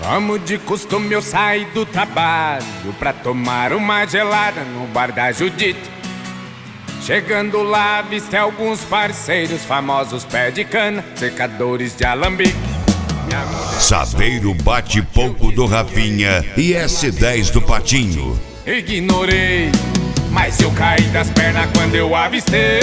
Como de costume eu saí do trabalho pra tomar uma gelada no bar da Judite. Chegando lá, avistei alguns parceiros famosos, pé de cana, secadores de alambique. Saveiro bate pouco do Rafinha e S10 do Patinho. Ignorei, mas eu caí das pernas quando eu avistei.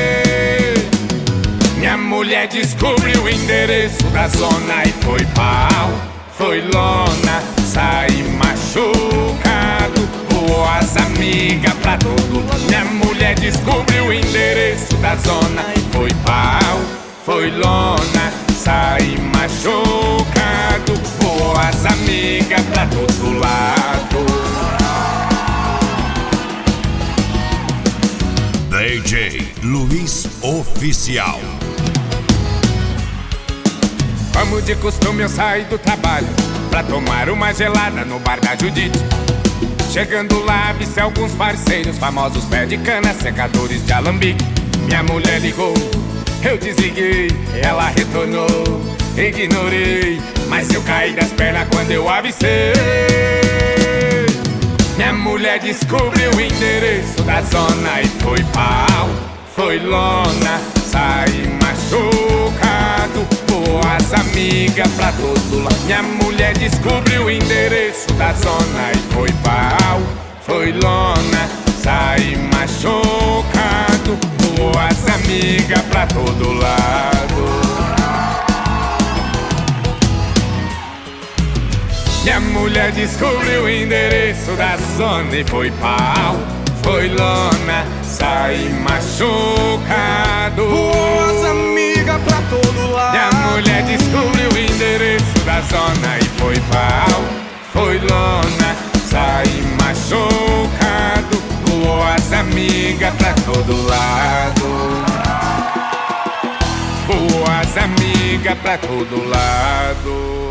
Minha mulher descobriu o endereço da zona e foi pau, foi lona, saí machucado, voou as amigas pra todo. Minha mulher descobriu o endereço da zona e foi pau, foi lona, saí machucado, voou as amigas pra todo lado. DJ Luiz Oficial. Como de costume eu saí do trabalho pra tomar uma gelada no bar da Judite. Chegando lá, avistei alguns parceiros famosos, pé de cana, secadores de alambique. Minha mulher ligou, eu desliguei, ela retornou, ignorei, mas eu caí das pernas quando eu avistei. Minha mulher descobriu o endereço da zona e foi pau, foi lona, saí machucado, voou as amigas pra todo lado. Minha mulher descobriu o endereço da zona e foi pau, foi lona, saí machucado, voou as amigas pra todo lado. Minha mulher descobriu o endereço da zona e foi pau, foi lona, saí machucado, voou as amigas pra todo lado. Minha mulher descobriu o endereço da zona e foi pau, foi lona, saí machucado, voou as amigas pra todo lado, voou as amigas pra todo lado.